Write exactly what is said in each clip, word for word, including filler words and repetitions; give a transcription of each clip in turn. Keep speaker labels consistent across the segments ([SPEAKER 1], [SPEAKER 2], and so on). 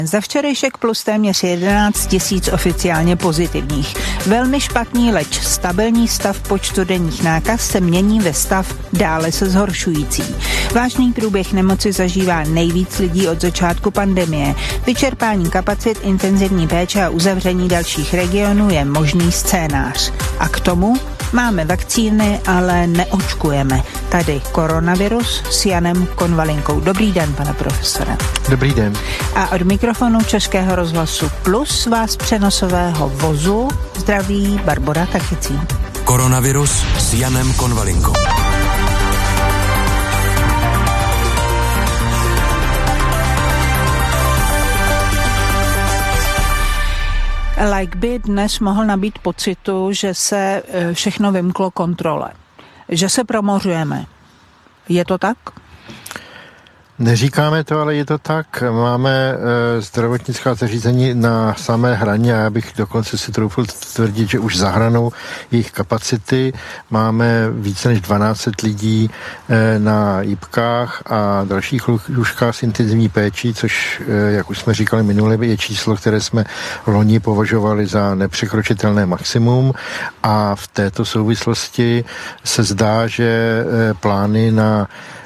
[SPEAKER 1] Za včerejšek plus téměř jedenáct tisíc oficiálně pozitivních. Velmi špatný, leč stabilní stav počtu denních nákaz se mění ve stav dále se zhoršující. Vážný průběh nemoci zažívá nejvíc lidí od začátku pandemie. Vyčerpání kapacit intenzivní péče a uzavření dalších regionů je možný scénář. A k tomu máme vakcíny, ale neočkujeme. Tady koronavirus s Janem Konvalinkou. Dobrý den, pane profesore.
[SPEAKER 2] Dobrý den.
[SPEAKER 1] A od mikrofonu Českého rozhlasu Plus vás přenosového vozu zdraví Barbora Tachicí.
[SPEAKER 3] Koronavirus s Janem Konvalinkou.
[SPEAKER 1] Like by dnes mohl nabít pocitu, že se všechno vymklo kontrole. Že se promořujeme. Je to tak?
[SPEAKER 2] Neříkáme to, ale je to tak. Máme e, zdravotnická zařízení na samé hraně a já bych dokonce si troufl tvrdit, že už za hranou jejich kapacity. Máme více než dvanáct set lidí e, na jipkách a dalších lůžkách s intenzivní péčí, což, e, jak už jsme říkali minule, je číslo, které jsme loni považovali za nepřekročitelné maximum a v této souvislosti se zdá, že e, plány na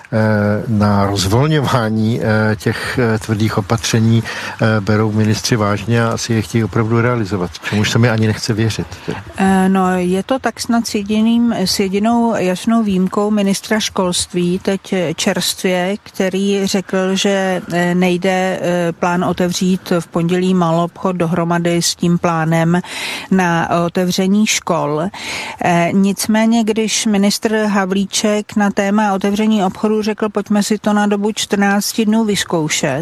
[SPEAKER 2] na rozvolňování těch tvrdých opatření berou ministři vážně a asi je chtějí opravdu realizovat, čemuž se mi ani nechce věřit.
[SPEAKER 1] No, je to tak snad s, jediným, s jedinou jasnou výjimkou ministra školství, teď čerstvě, který řekl, že nejde plán otevřít v pondělí maloobchod dohromady s tím plánem na otevření škol. Nicméně, když ministr Havlíček na téma otevření obchodu řekl, pojďme si to na dobu čtrnáct dnů vyzkoušet,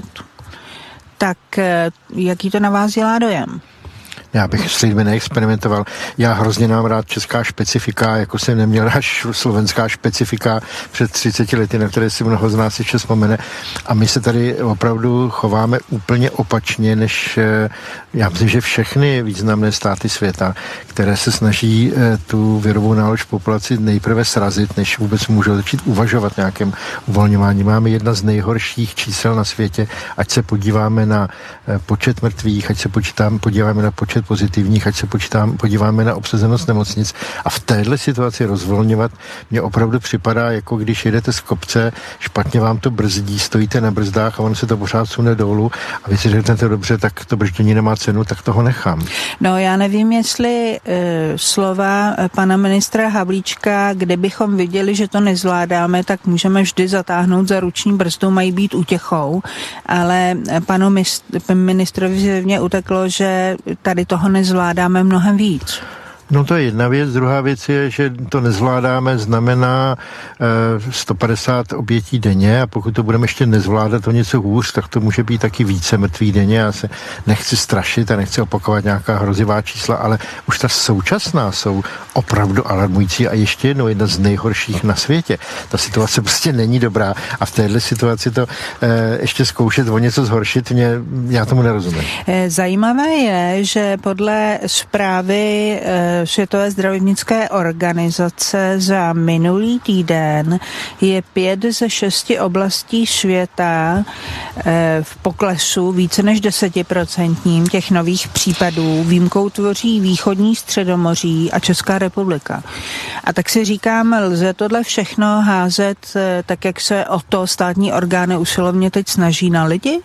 [SPEAKER 1] tak jaký to na vás dělá dojem?
[SPEAKER 2] Já bych s lidmi neexperimentoval. Já hrozně mám rád česká špecifika, jako jsem neměl rád slovenská špecifika před třiceti lety, na které si mnoho z nás ještě vzpomene. A my se tady opravdu chováme úplně opačně, než já myslím, že všechny významné státy světa, které se snaží tu virovou nálož populaci nejprve srazit, než vůbec můžou začít uvažovat nějakém uvolňování. Máme jedna z nejhorších čísel na světě, ať se podíváme na počet mrtvých, ať se počítám, podíváme na počet pozitivních, ať se počítám, podíváme na obsazenost nemocnic a v téhle situaci rozvolňovat mně opravdu připadá, jako když jedete z kopce, špatně vám to brzdí, stojíte na brzdách a ono se to pořád sune dolů a vy si řeknete dobře, tak to brždění nemá cenu, tak toho nechám.
[SPEAKER 1] No já nevím, jestli e, slova pana ministra Havlíčka, kde bychom viděli, že to nezvládáme, tak můžeme vždy zatáhnout za ruční brzdu, mají být útěchou, ale panu ministrovi zjevně uteklo, že tady toho nezvládáme mnohem víc.
[SPEAKER 2] No to je jedna věc. Druhá věc je, že to nezvládáme, znamená e, sto padesát obětí denně a pokud to budeme ještě nezvládat o něco hůř, tak to může být taky více mrtvých denně. Já se nechci strašit a nechci opakovat nějaká hrozivá čísla, ale už ta současná jsou opravdu alarmující a ještě jednou jedna z nejhorších na světě. Ta situace prostě není dobrá a v téhle situaci to e, ještě zkoušet o něco zhoršit, mě, já tomu nerozumím.
[SPEAKER 1] Zajímavé je, že podle zprávy e, Světové zdravotnické organizace za minulý týden je pět ze šesti oblastí světa v poklesu více než desetiprocentním těch nových případů. Výjimkou tvoří východní Středomoří a Česká republika. A tak si říkám, lze tohle všechno házet tak, jak se o to státní orgány usilovně teď snaží na lidi?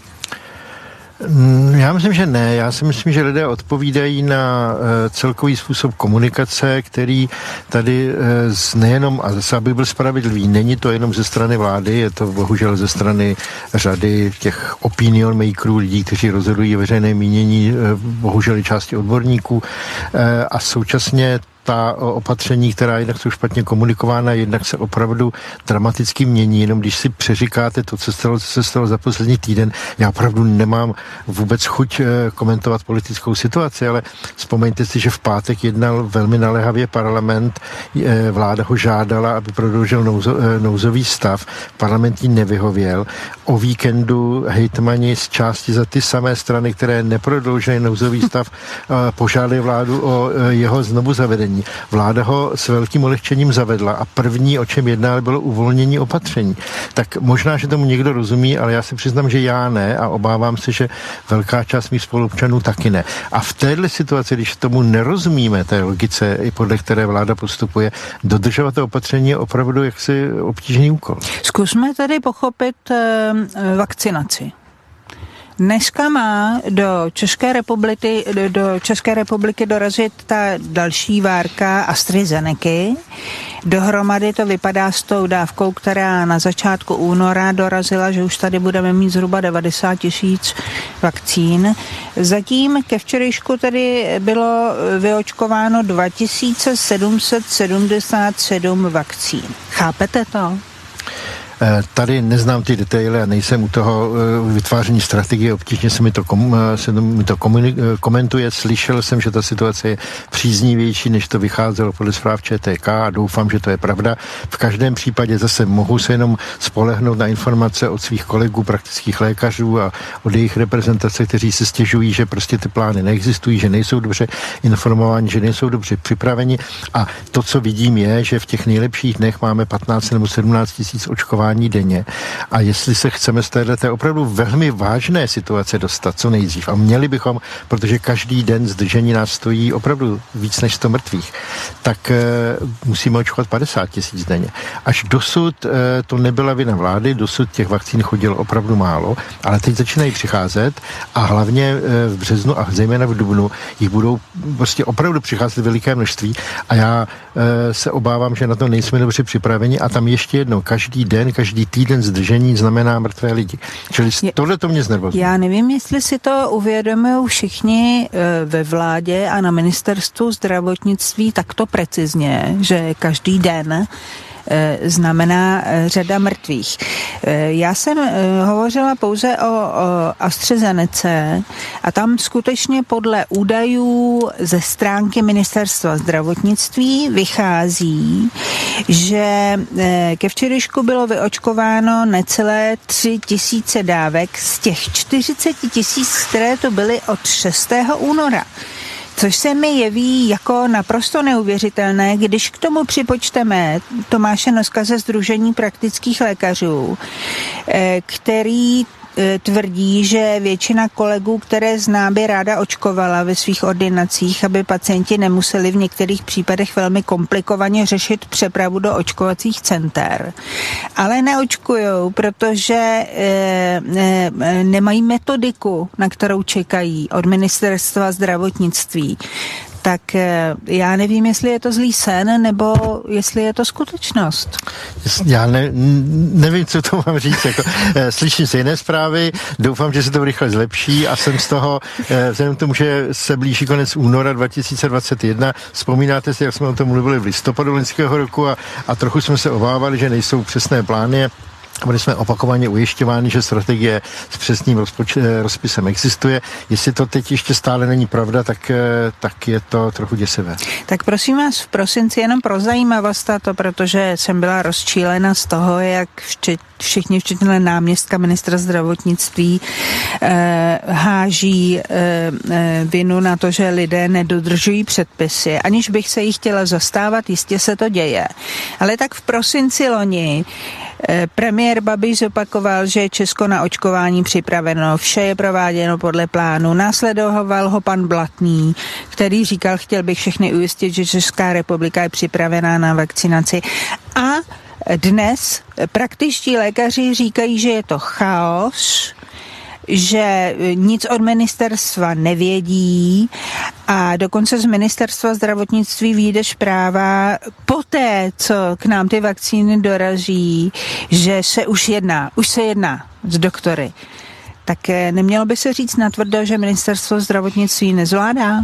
[SPEAKER 2] Já myslím, že ne. Já si myslím, že lidé odpovídají na celkový způsob komunikace, který tady nejenom, a zase aby byl spravedlivý, není to jenom ze strany vlády, je to bohužel ze strany řady těch opinion makerů, lidí, kteří rozhodují veřejné mínění, bohužel i části odborníků a současně ta opatření, která jednak jsou špatně komunikována, jednak se opravdu dramaticky mění, jenom když si přeříkáte to, co, stalo, co se stalo za poslední týden. Já opravdu nemám vůbec chuť komentovat politickou situaci, ale vzpomeňte si, že v pátek jednal velmi naléhavě parlament, vláda ho žádala, aby prodloužil nouzo, nouzový stav, parlament jí nevyhověl. O víkendu hejtmani z části za ty samé strany, které neprodloužily nouzový stav, požádali vládu o jeho znovu zavedení. opatření. Vláda ho s velkým ulehčením zavedla a první, o čem jednali, bylo uvolnění opatření. Tak možná, že tomu někdo rozumí, ale já si přiznám, že já ne a obávám se, že velká část mých spoluobčanů taky ne. A v téhle situaci, když tomu nerozumíme, té logice, i podle které vláda postupuje, dodržovat to opatření je opravdu jaksi obtížný úkol.
[SPEAKER 1] Zkusme tady pochopit e, vakcinaci. Dneska má do České republiky, do České republiky dorazit ta další várka AstraZenecy. Dohromady to vypadá s tou dávkou, která na začátku února dorazila, že už tady budeme mít zhruba devadesát tisíc vakcín. Zatím ke včerejšku tedy bylo vyočkováno dva tisíce sedm set sedmdesát sedm vakcín. Chápete to?
[SPEAKER 2] Tady neznám ty detaily a nejsem u toho vytváření strategie, obtížně se mi to, kom, se mi to komentuje. Slyšel jsem, že ta situace je příznivější, než to vycházelo podle zpráv ČTK a doufám, že to je pravda. V každém případě zase mohu se jenom spolehnout na informace od svých kolegů, praktických lékařů a od jejich reprezentace, kteří se stěžují, že prostě ty plány neexistují, že nejsou dobře informováni, že nejsou dobře připraveni a to, co vidím, je, že v těch nejlepších dnech máme patnáct nebo sedmnáct tisíc očkování denně. A jestli se chceme z této opravdu velmi vážné situace dostat co nejdřív, a měli bychom, protože každý den zdržení nás stojí opravdu víc než sto mrtvých, tak e, musíme očkovat padesát tisíc denně. Až dosud e, to nebyla vina vlády, dosud těch vakcín chodilo opravdu málo, ale teď začínají přicházet a hlavně e, v březnu a zejména v dubnu jich budou prostě opravdu přicházet veliké množství a já e, se obávám, že na to nejsme dobře připraveni a tam ještě jednou, každý den, každý týden zdržení znamená mrtvé lidi. Čili tohle to mě znervozňuje.
[SPEAKER 1] Já nevím, jestli si to uvědomují všichni ve vládě a na ministerstvu zdravotnictví takto precizně, že každý den znamená řada mrtvých. Já jsem hovořila pouze o, o AstraZenece a tam skutečně podle údajů ze stránky ministerstva zdravotnictví vychází, že ke včerejšku bylo vyočkováno necelé tři tisíce dávek z těch čtyřicet tisíc, které to byly od šestého února. Což se mi jeví jako naprosto neuvěřitelné, když k tomu připočteme Tomáše Noska ze Sdružení praktických lékařů, který tvrdí, že většina kolegů, které zná, by ráda očkovala ve svých ordinacích, aby pacienti nemuseli v některých případech velmi komplikovaně řešit přepravu do očkovacích center. Ale neočkujou, protože e, e, nemají metodiku, na kterou čekají od ministerstva zdravotnictví. Tak já nevím, jestli je to zlý sen, nebo jestli je to skutečnost.
[SPEAKER 2] Já ne, nevím, co to mám říct. Jako, slyším se jiné zprávy, doufám, že se to rychle zlepší a jsem z toho, vzhledem k tomu, že se blíží konec února dva tisíce dvacet jedna, vzpomínáte si, jak jsme o tom mluvili v listopadu loňského roku a, a trochu jsme se obávali, že nejsou přesné plány. Byli jsme opakovaně ujišťováni, že strategie s přesným rozpoč- rozpisem existuje. Jestli to teď ještě stále není pravda, tak, tak je to trochu děsivé.
[SPEAKER 1] Tak prosím vás, v prosinci jenom pro zajímavost to, protože jsem byla rozčílena z toho, jak včet, všichni, včetně náměstka ministra zdravotnictví, eh, háží eh, vinu na to, že lidé nedodržují předpisy. Aniž bych se jich chtěla zastávat, jistě se to děje. Ale tak v prosinci loni premiér Babiš zopakoval, že je Česko na očkování připraveno, vše je prováděno podle plánu. Následoval ho pan Blatný, který říkal, chtěl bych všechny ujistit, že Česká republika je připravená na vakcinaci. A dnes praktičtí lékaři říkají, že je to chaos, že nic od ministerstva nevědí a dokonce z ministerstva zdravotnictví vyjde zpráva poté, co k nám ty vakcíny dorazí, že se už jedná, už se jedná s doktory. Tak nemělo by se říct natvrdo, že ministerstvo zdravotnictví nezvládá?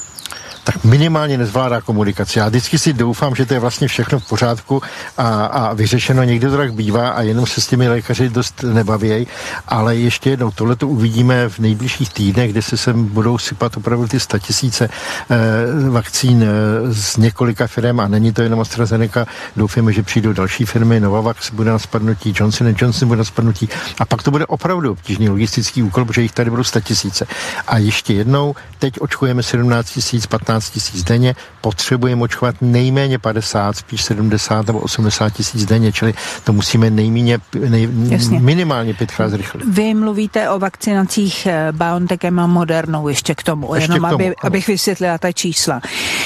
[SPEAKER 2] Tak minimálně nezvládá komunikaci. Já vždycky si doufám, že to je vlastně všechno v pořádku a, a vyřešeno. Někdy to tak bývá a jenom se s těmi lékaři dost nebavějí, ale ještě jednou, tohle to uvidíme v nejbližších týdnech, kde se sem budou sypat opravdu ty statisíce eh, vakcín eh, z několika firm a není to jenom AstraZeneca. Doufáme, že přijdou další firmy, Novavax bude na spadnutí, Johnson and Johnson bude na spadnutí a pak to bude opravdu obtížný logistický úkol, protože jich tady budou statisíce. A ještě jednou, teď očkujeme sedmnáct tisíc, patnáct třináct tisíc denně, potřebujeme očkovat nejméně padesát, spíš sedmdesát nebo osmdesát tisíc denně, čili to musíme nejméně, nej, minimálně pětkrát zrychlit.
[SPEAKER 1] Vy mluvíte o vakcinacích BioNTechem a Modernou ještě k tomu, ještě jenom k tomu, aby, abych vysvětlila ta čísla.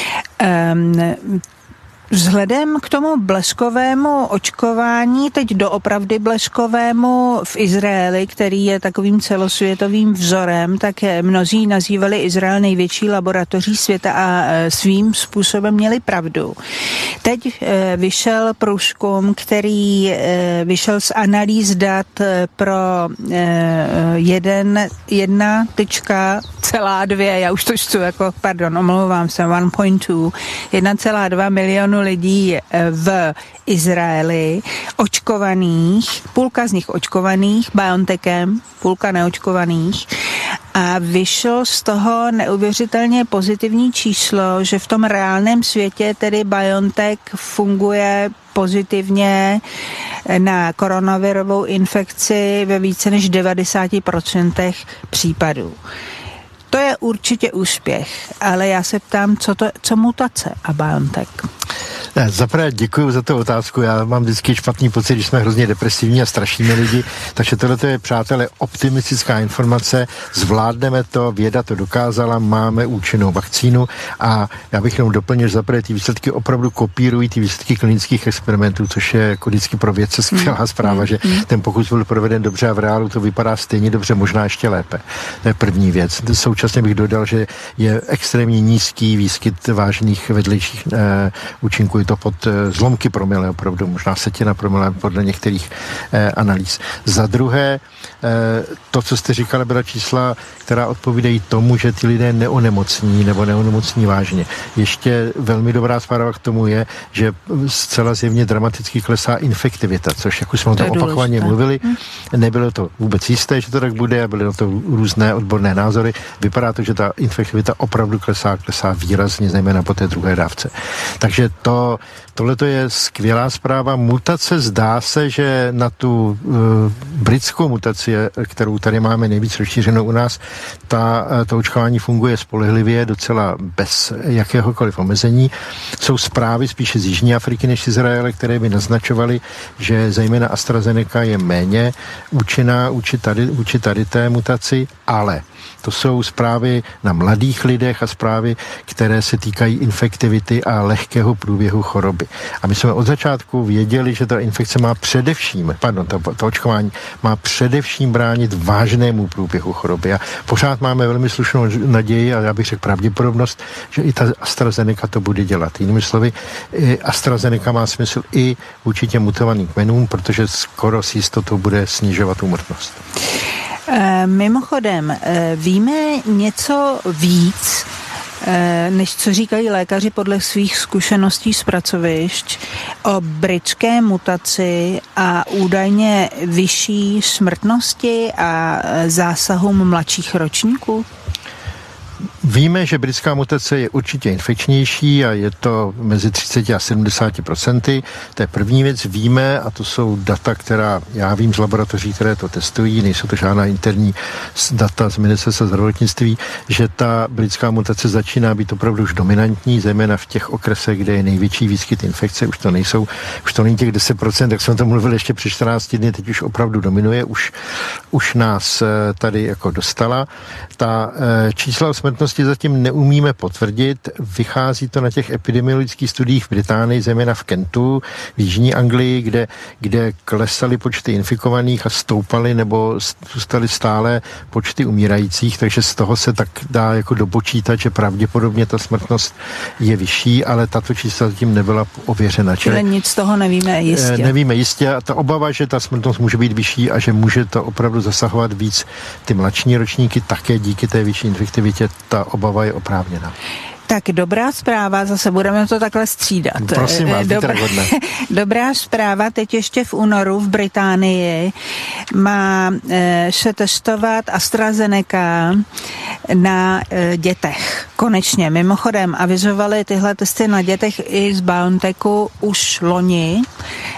[SPEAKER 1] Um, Vzhledem k tomu bleskovému očkování, teď doopravdy bleskovému v Izraeli, který je takovým celosvětovým vzorem, tak mnozí nazývali Izrael největší laboratoří světa a svým způsobem měli pravdu. Teď vyšel průzkum, který vyšel z analýz dat pro jeden, jedna tečka celá dvě, já už to čtu jako, pardon, omlouvám se, jedna celá dva, jedna celá dva milionu lidí v Izraeli očkovaných, půlka z nich očkovaných BioNTechem, půlka neočkovaných a vyšlo z toho neuvěřitelně pozitivní číslo, že v tom reálném světě tedy BioNTech funguje pozitivně na koronavirovou infekci ve více než devadesát procent případů. To je určitě úspěch, ale já se ptám, co, to, co mutace a BioNTech?
[SPEAKER 2] Zaprvé děkuji za tu otázku. Já mám vždycky špatný pocit, když jsme hrozně depresivní a strašíme lidi. Takže tohle je, přátelé, optimistická informace. Zvládneme to, věda to dokázala, máme účinnou vakcínu a já bych jenom doplnil, že zaprvé ty výsledky opravdu kopírují ty výsledky klinických experimentů, což je jako vždycky pro vědce skvělá zpráva, že ten pokus byl proveden dobře a v reálu to vypadá stejně dobře, možná ještě lépe. To je první věc. Současně bych dodal, že je extrémně nízký výskyt vážných vedlejších eh, účinků. Je to pod eh, zlomky promile, opravdu možná setina promile podle některých eh, analýz. Za druhé, eh, to, co jste říkala, byla čísla, která odpovídají tomu, že ty lidé neonemocní nebo neonemocní vážně. Ještě velmi dobrá zpráva k tomu je, že zcela zjevně dramaticky klesá infektivita, což, jak už jsme o tom opakovaně mluvili, nebylo to vůbec jisté, že to tak bude a byly na to různé odborné názory. Vypadá to, že ta infektivita opravdu klesá, klesá výrazně, zejména po té druhé dávce. Takže to, tohle je skvělá zpráva. Mutace zdá se, že na tu uh, britskou mutaci, kterou tady máme nejvíc rozšířenou u nás, ta, to očkování funguje spolehlivě, docela bez jakéhokoliv omezení. Jsou zprávy spíše z Jižní Afriky než z Izraele, které by naznačovaly, že zejména AstraZeneca je méně účinná vůči tady, vůči tady té mutaci, ale to jsou zprávy na mladých lidech a zprávy, které se týkají infektivity a lehkého průběhu choroby. A my jsme od začátku věděli, že ta infekce má především, pardon, to, to očkování má především bránit vážnému průběhu choroby. A pořád máme velmi slušnou naději a já bych řekl pravděpodobnost, že i ta AstraZeneca to bude dělat. Jinými slovy, AstraZeneca má smysl i vůči těm mutovaným kmenům, protože skoro s jistotou bude snižovat úmrtnost.
[SPEAKER 1] Mimochodem, víme něco víc, než co říkají lékaři podle svých zkušeností z pracovišť o britské mutaci a údajně vyšší smrtnosti a zásahům mladších ročníků?
[SPEAKER 2] Víme, že britská mutace je určitě infekčnější a je to mezi třicet a sedmdesát procenty. To je první věc. Víme, a to jsou data, která já vím z laboratoří, které to testují, nejsou to žádná interní data z ministerstva zdravotnictví, že ta britská mutace začíná být opravdu už dominantní, zejména v těch okresech, kde je největší výskyt infekce. Už to nejsou, už to není těch deset procent, jak jsme to mluvili ještě před čtrnácti dny, teď už opravdu dominuje, už, už nás tady jako dostala. Ta čísla o smrtnosti zatím neumíme potvrdit. Vychází to na těch epidemiologických studiích v Británii, zejména v Kentu, v jižní Anglii, kde, kde klesaly počty infikovaných a stoupaly nebo zůstaly stále počty umírajících, takže z toho se tak dá jako dopočítat, že pravděpodobně ta smrtnost je vyšší, ale tato čísla zatím nebyla ověřena.
[SPEAKER 1] Čili nic z toho nevíme jistě.
[SPEAKER 2] Nevíme jistě a ta obava, že ta smrtnost může být vyšší a že může to opravdu zasahovat víc ty mladší ročníky, také díky té vyšší infektivitě, ta obava je oprávněná.
[SPEAKER 1] Tak dobrá zpráva, zase budeme to takhle střídat.
[SPEAKER 2] Prosím vás,
[SPEAKER 1] dobrá, dobrá zpráva, teď ještě v únoru v Británii má e, se testovat AstraZeneca na e, dětech. Konečně, mimochodem, avizovali tyhle testy na dětech i z BioNTechu už loni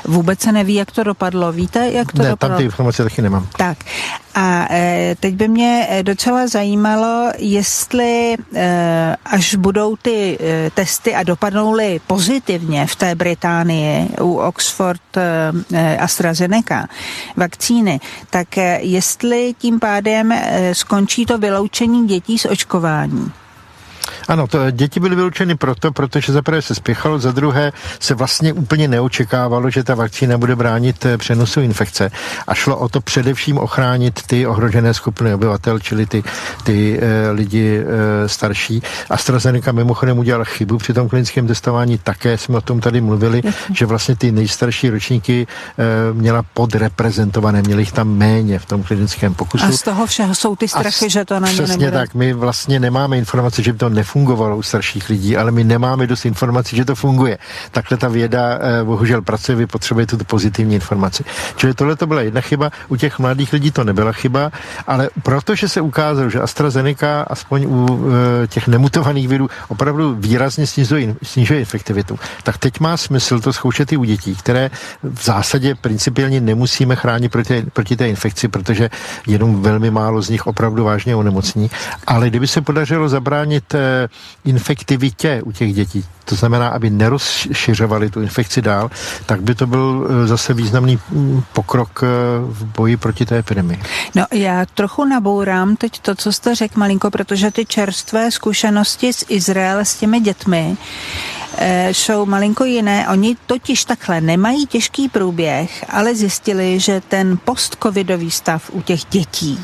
[SPEAKER 1] Vůbec se neví, jak to dopadlo. Víte, jak to
[SPEAKER 2] ne,
[SPEAKER 1] dopadlo?
[SPEAKER 2] Ne, tam ty informace taky nemám.
[SPEAKER 1] Tak. A e, teď by mě docela zajímalo, jestli e, až budou ty e, testy a dopadnou-li pozitivně v té Británii u Oxford e, AstraZeneca vakcíny, tak e, jestli tím pádem e, skončí to vyloučení dětí z očkování.
[SPEAKER 2] Ano, to děti byly vyloučeny proto, protože za prvé se spěchalo, za druhé se vlastně úplně neočekávalo, že ta vakcína bude bránit přenosu infekce a šlo o to především ochránit ty ohrožené skupiny obyvatel, čili ty, ty e, lidi e, starší. AstraZeneca mimochodem udělala chybu při tom klinickém testování, také jsme o tom tady mluvili, Jasně. že vlastně ty nejstarší ročníky e, měla podreprezentované, měli jich tam méně v tom klinickém pokusu.
[SPEAKER 1] A z toho všeho jsou ty strachy, že to na ně nebude.
[SPEAKER 2] Přesně tak, my vlastně nemáme informace, že by to nefungovalo u starších lidí, ale my nemáme dost informací, že to funguje. Takhle ta věda eh, bohužel pracuje, vy potřebujete tu pozitivní informaci. Čili tohle to byla jedna chyba, u těch mladých lidí to nebyla chyba, ale protože se ukázalo, že AstraZeneca aspoň u eh, těch nemutovaných virů opravdu výrazně snižuje, snižuje efektivitu, tak teď má smysl to zkoušet i u dětí, které v zásadě principiálně nemusíme chránit proti, proti té infekci, protože jenom velmi málo z nich opravdu vážně onemocní. Ale kdyby se podařilo zabránit infektivitě u těch dětí, to znamená, aby nerozšiřovali tu infekci dál, tak by to byl zase významný pokrok v boji proti té epidemii.
[SPEAKER 1] No, já trochu nabourám teď to, co jste řekl, malinko, protože ty čerstvé zkušenosti z Izraele s těmi dětmi e, jsou malinko jiné. Oni totiž takhle nemají těžký průběh, ale zjistili, že ten post-covidový stav u těch dětí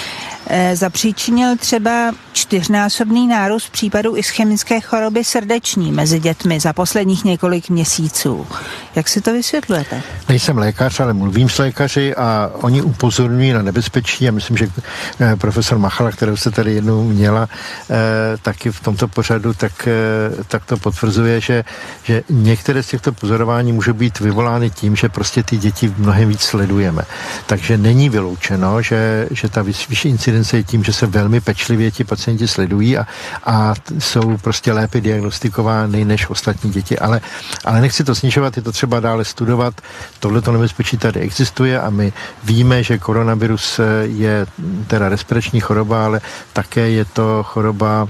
[SPEAKER 1] zapříčinil třeba čtyřnásobný nárůst případů ischemické choroby srdeční mezi dětmi za posledních několik měsíců. Jak si to vysvětlujete? Nejsem
[SPEAKER 2] lékař, ale mluvím s lékaři a oni upozorňují na nebezpečí a myslím, že profesor Machala, kterou se tady jednou měla taky v tomto pořadu, tak, tak to potvrzuje, že, že některé z těchto pozorování může být vyvolány tím, že prostě ty děti mnohem víc sledujeme. Takže není vyloučeno, že, že ta vyšší incidence je tím, že se velmi pečlivě ti pacienti sledují a, a jsou prostě lépe diagnostikovány než ostatní děti, ale, ale nechci to snižovat, je to třeba dále studovat. Tohleto nebezpečí tady existuje a my víme, že koronavirus je teda respirační choroba, ale také je to choroba,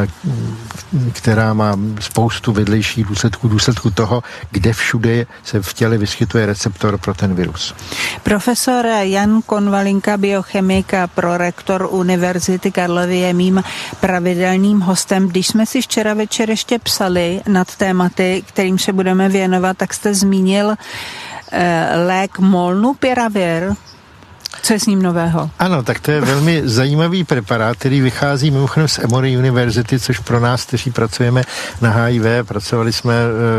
[SPEAKER 2] která má spoustu vedlejších důsledků, důsledků toho, kde všude se v těle vyskytuje receptor pro ten virus.
[SPEAKER 1] Profesor Jan Konvalinka, biochemik a prorektor Univerzity Karlovy, je mým pravidelným hostem. Když jsme si včera večer ještě psali nad tématy, kterým se budeme věnovat, tak jste zmínil eh, lék Molnupiravir. Co je s ním nového?
[SPEAKER 2] Ano, tak to je velmi zajímavý preparát, který vychází mimochodem z Emory University, což pro nás, kteří pracujeme na H I V, pracovali jsme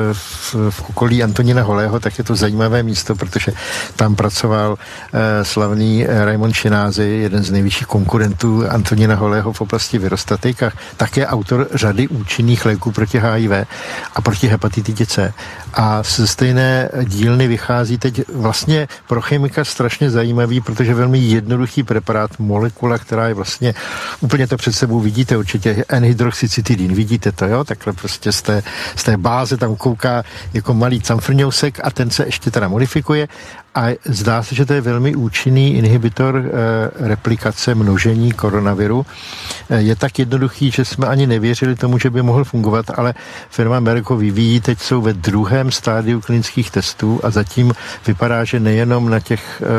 [SPEAKER 2] v, v okolí Antonína Holého, tak je to zajímavé místo, protože tam pracoval eh, slavný Raymond Šenázy, jeden z největších konkurentů Antonína Holého v oblasti virostatik a také autor řady účinných léků proti H I V a proti hepatitidě C. A ze stejné dílny vychází teď vlastně pro chemika strašně zajímavý, protože velmi jednoduchý preparát, molekula, která je vlastně, úplně to před sebou vidíte určitě, N-hydroxycytidin, vidíte to, jo, takhle prostě z té, z té báze tam kouká jako malý camfrňousek a ten se ještě teda modifikuje a zdá se, že to je velmi účinný inhibitor e, replikace množení koronaviru. E, je tak jednoduchý, že jsme ani nevěřili tomu, že by mohl fungovat, ale firma Merck ho vyvíjí, teď jsou ve druhém stádiu klinických testů a zatím vypadá, že nejenom na těch e,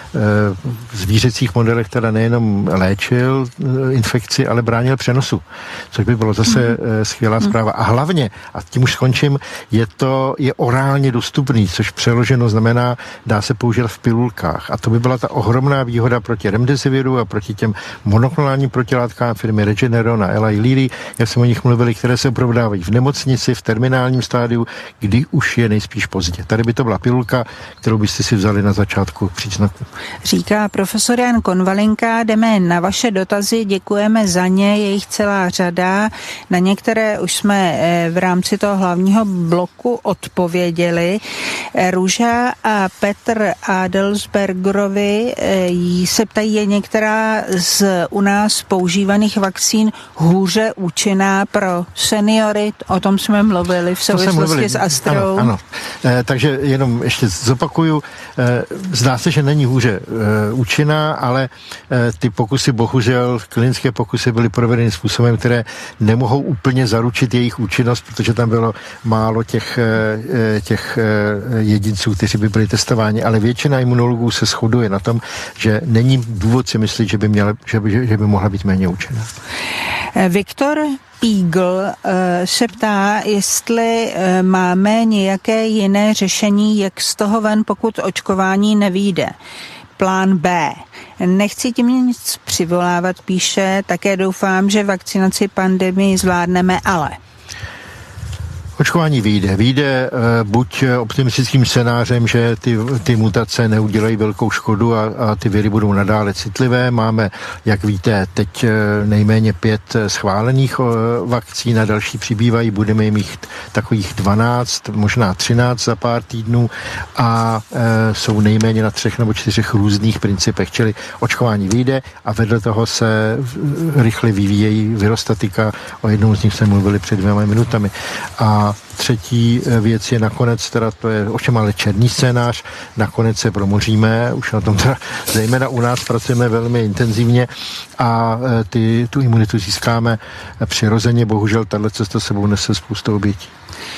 [SPEAKER 2] e, zvířecích modelech teda nejenom léčil e, infekci, ale bránil přenosu, což by bylo zase e, skvělá zpráva. A hlavně, a tím už skončím, je to je orálně dostupný, což přeloženo znamená, dá se použít v pilulkách. A to by byla ta ohromná výhoda proti remdesiviru a proti těm monoklonálním protilátkám firmy Regeneron a Eli Lilly, jak jsme o nich mluvili, které se prodávají v nemocnici, v terminálním stádiu, kdy už je nejspíš pozdě. Tady by to byla pilulka, kterou byste si vzali na začátku příznaku.
[SPEAKER 1] Říká profesor Jan Konvalinka, jdeme na vaše dotazy, děkujeme za ně, je jich celá řada. Na některé už jsme v rámci toho hlavního bloku odpověděli. Růža a Petr Adelsbergerovi se ptají, je některá z u nás používaných jiných vakcín hůře účinná pro seniory. O tom jsme mluvili v souvislosti s Astrou.
[SPEAKER 2] Ano, ano. E, takže jenom ještě zopakuju. E, zdá se, že není hůře e, účinná, ale e, ty pokusy, bohužel, klinické pokusy byly provedeny způsobem, které nemohou úplně zaručit jejich účinnost, protože tam bylo málo těch, e, těch e, jedinců, kteří by byli testováni, ale většina imunologů se shoduje na tom, že není důvod si myslet, že by, měla, že by, že by mohla být méně účinná.
[SPEAKER 1] Viktor Pígl se ptá, jestli máme nějaké jiné řešení, jak z toho ven, pokud očkování nevyjde. Plán B. Nechci tím nic přivolávat, píše, také doufám, že vakcinaci pandemii zvládneme, ale...
[SPEAKER 2] Očkování vyjde. Vyjde uh, buď optimistickým scénářem, že ty, ty mutace neudělají velkou škodu a, a ty viry budou nadále citlivé. Máme, jak víte, teď uh, nejméně pět schválených uh, vakcín a další přibývají. Budeme jim mít takových dvanáct, možná třináct za pár týdnů a uh, jsou nejméně na třech nebo čtyřech různých principech. Čili očkování vyjde a vedle toho se rychle vyvíjejí virostatika. O jednou z nich jsme mluvili před dvěma minutami. A třetí věc je nakonec, teda to je ovšem ale černý scénář, nakonec se promoříme, už na tom teda zejména u nás pracujeme velmi intenzivně a ty, tu imunitu získáme přirozeně, bohužel tato cesta sebou nese spoustu obětí.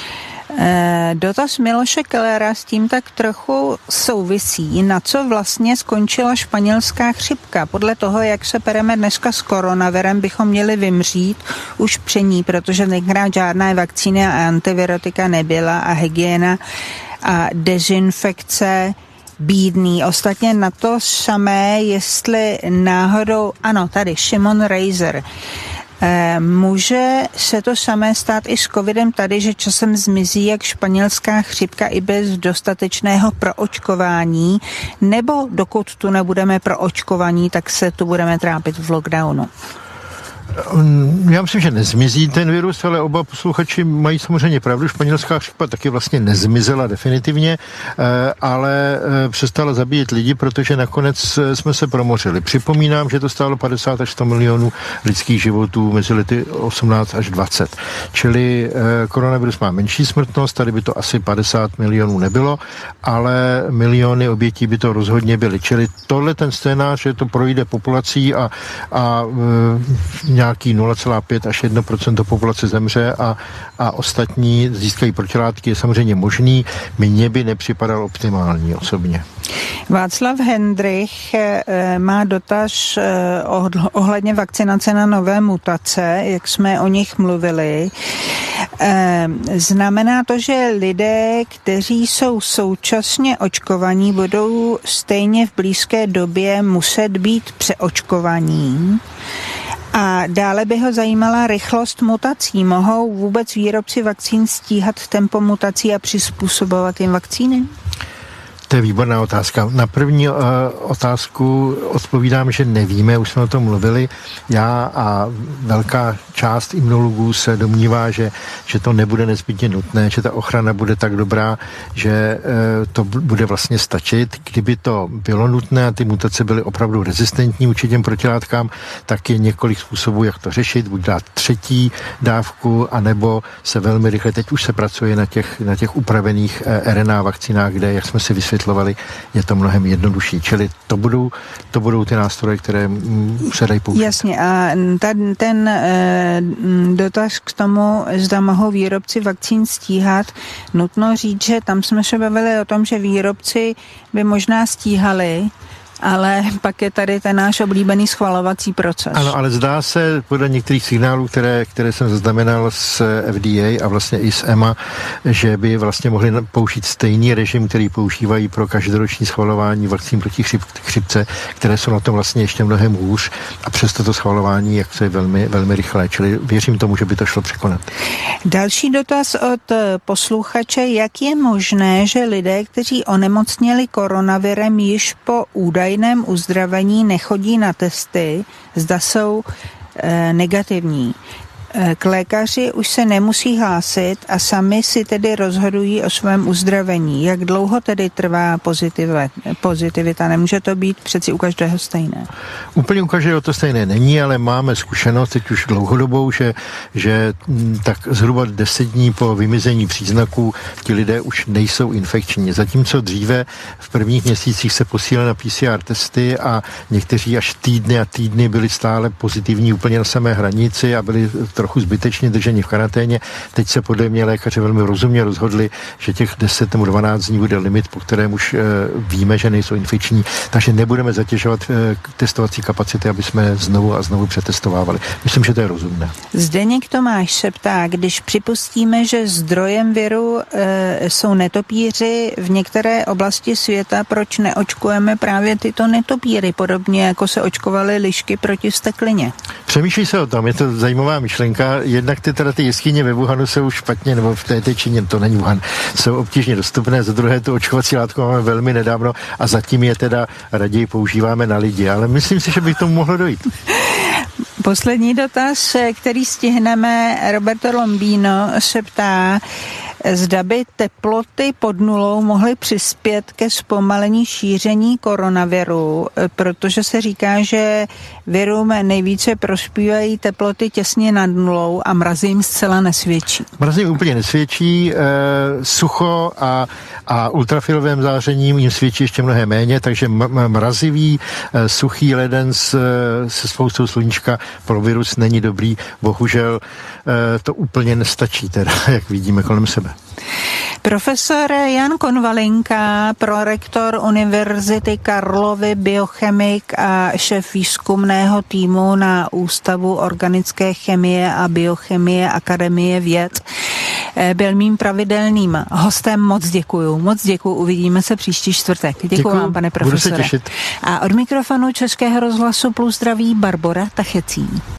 [SPEAKER 1] Dotaz Miloše Kellera s tím tak trochu souvisí. Na co vlastně skončila španělská chřipka? Podle toho, jak se pereme dneska s koronavirem, bychom měli vymřít už při ní, protože tenkrát žádná vakcíny a antivirotika nebyla a hygiena a dezinfekce bídný. Ostatně na to samé, jestli náhodou, ano, tady Šimon Reiser. Může se to samé stát i s covidem tady, že časem zmizí jak španělská chřipka i bez dostatečného proočkování, nebo dokud tu nebudeme proočkovaní, tak se tu budeme trápit v lockdownu?
[SPEAKER 2] Já myslím, že nezmizí ten virus, ale oba posluchači mají samozřejmě pravdu. Španělská chřipka taky vlastně nezmizela definitivně, ale přestala zabíjet lidi, protože nakonec jsme se promořili. Připomínám, že to stálo padesát až sto milionů lidských životů mezi lety osmnáct až dvacet. Čili koronavirus má menší smrtnost, tady by to asi padesát milionů nebylo, ale miliony obětí by to rozhodně byly. Čili tohle ten scénář, že to projde populací a, a nějaký nula celá pět až jedna procenta populace zemře a, a ostatní získají protilátky, je samozřejmě možný. Mně by nepřipadal optimální osobně.
[SPEAKER 1] Václav Hendrich má dotaz ohledně vakcinace na nové mutace, jak jsme o nich mluvili. Znamená to, že lidé, kteří jsou současně očkovaní, budou stejně v blízké době muset být přeočkovaní? A dále by ho zajímala rychlost mutací. Mohou vůbec výrobci vakcín stíhat tempo mutací a přizpůsobovat jim vakcíny?
[SPEAKER 2] To je výborná otázka. Na první uh, otázku odpovídám, že nevíme, už jsme o tom mluvili. Já a velká část imunologů se domnívá, že, že to nebude nezbytně nutné, že ta ochrana bude tak dobrá, že uh, to bude vlastně stačit. Kdyby to bylo nutné a ty mutace byly opravdu rezistentní vůči těm protilátkám, tak je několik způsobů, jak to řešit. Buď dát třetí dávku, anebo se velmi rychle, teď už se pracuje na těch, na těch upravených uh, R N A vakcínách, kde, jak jsme si vysvětlili, je to mnohem jednodušší. Čili to budou, to budou ty nástroje, které se dají použít.
[SPEAKER 1] Jasně. A ten, ten e, dotaz k tomu, zda mohou výrobci vakcín stíhat, nutno říct, že tam jsme se bavili o tom, že výrobci by možná stíhali, ale pak je tady ten náš oblíbený schvalovací proces.
[SPEAKER 2] Ano, ale zdá se podle některých signálů, které, které jsem zaznamenal z F D A a vlastně i z E M A, že by vlastně mohli použít stejný režim, který používají pro každoroční schvalování vakcín proti chřip, chřipce, které jsou na tom vlastně ještě mnohem hůř a přesto to schvalování, jak se je velmi, velmi rychlé. Čili věřím tomu, že by to šlo překonat.
[SPEAKER 1] Další dotaz od posluchače. Jak je možné, že lidé, kteří onemocněli koronavirem již po údajném uzdravení nechodí na testy, zda jsou e, negativní? K lékaři už se nemusí hlásit a sami si tedy rozhodují o svém uzdravení. Jak dlouho tedy trvá pozitivita? Nemůže to být přeci u každého stejné.
[SPEAKER 2] Úplně u každého to stejné není, ale máme zkušenost teď už dlouhodobou, že, že tak zhruba deset dní po vymizení příznaků ti lidé už nejsou infekční. Zatímco dříve v prvních měsících se posílali na P C R testy a někteří až týdny a týdny byli stále pozitivní úplně na samé hranici a byli trochu zbytečně drženi v karanténě. Teď se podle mě lékaři velmi rozumně rozhodli, že těch deset nebo dvanáct dní bude limit, po kterém už e, víme, že nejsou infekční, takže nebudeme zatěžovat e, testovací kapacity, aby jsme znovu a znovu přetestovávali. Myslím, že to je rozumné.
[SPEAKER 1] Zdeněk Tomáš se ptá, když připustíme, že zdrojem viru e, jsou netopíři v některé oblasti světa, proč neočkujeme právě tyto netopíry, podobně jako se očkovaly lišky proti steklině?
[SPEAKER 2] Přemýšlí se o tom, je to zajímavá myšlenka. Jednak ty, teda ty jeskyně ve Wuhanu jsou špatně, nebo v té, té Číně, to není Wuhan, jsou obtížně dostupné, za druhé tu očkovací látku máme velmi nedávno a zatím je teda raději používáme na lidi, ale myslím si, že by k tomu mohlo dojít.
[SPEAKER 1] Poslední dotaz, který stihneme, Roberto Lombino se ptá, zda by teploty pod nulou mohly přispět ke zpomalení šíření koronaviru, protože se říká, že virům nejvíce prospívají teploty těsně nad nulou a mrazy jim zcela nesvědčí.
[SPEAKER 2] Mrazy jim úplně nesvědčí, e, sucho a, a ultrafialovým zářením jim svědčí ještě mnohem méně, takže m- mrazivý, e, suchý leden s, se spoustou sluníčka pro virus není dobrý. Bohužel e, to úplně nestačí, teda, jak vidíme kolem sebe.
[SPEAKER 1] Profesor Jan Konvalinka, prorektor Univerzity Karlovy, biochemik a šéf výzkumného týmu na Ústavu organické chemie a biochemie Akademie věd, byl mým pravidelným hostem. Moc děkuju. Moc děkuju. Uvidíme se příští čtvrtek. Děkuju, děkuju vám, pane profesore.
[SPEAKER 2] Budu se těšit.
[SPEAKER 1] A od mikrofonu Českého rozhlasu Plus zdraví Barbora Tachecí.